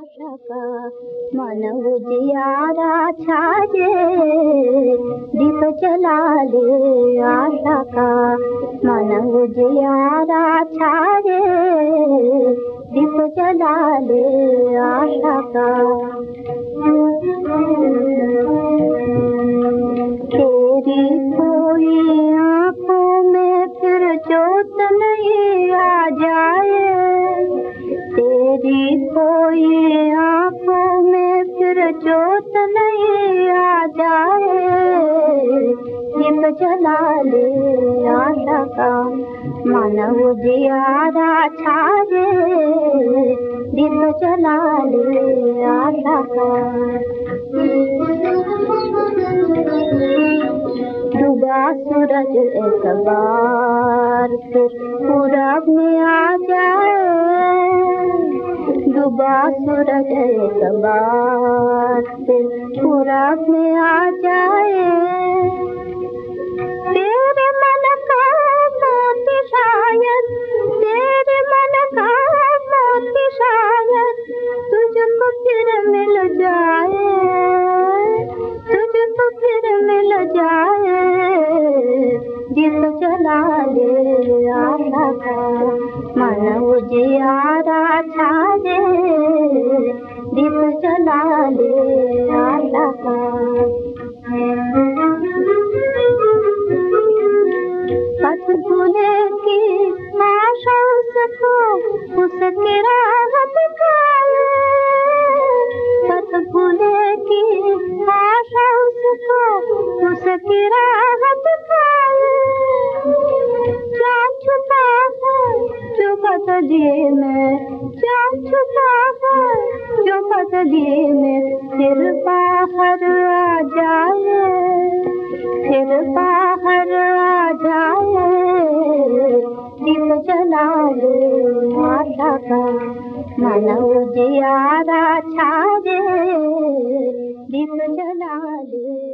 आशा का मन उजियारा छाजे, दीप जला ले आशा का मन उजियारा छाजे, दीप जला ले आशा का। तेरी कोई आंखों में फिर जोत नहीं आ जाए, तेरी कोई आंखों में फिर जोत नहीं आ जाए, दीप जला ले आशा का मन उजियारा छाजे, दीप जला ले आशा का। डूबा सूरज एक बार फिर पूरब में आ जाए, डूबा सूरज एक बार फिर पूरब में आ जाए, तेरे मन का मोती शायद, तेरे मन का मोती शायद तुझको फिर मिल जाए, तुझको फिर मिल जाए, दीप जला ले आशा का मन उजियारा छाजे, दीप जला ले आशा का। पथ भूले की आशा उसको उसकी राह दिखाए, पथ भूले की आशा उसको उसकी राह दिखाए, जान छुपा है जो बदली में, जान छुपा है जो बदली में, फिर बाहर आ जाए, फिर बाहर आ जाए, दीप जला ले आशा का मन उजियारा छाजे, दीप जला ले।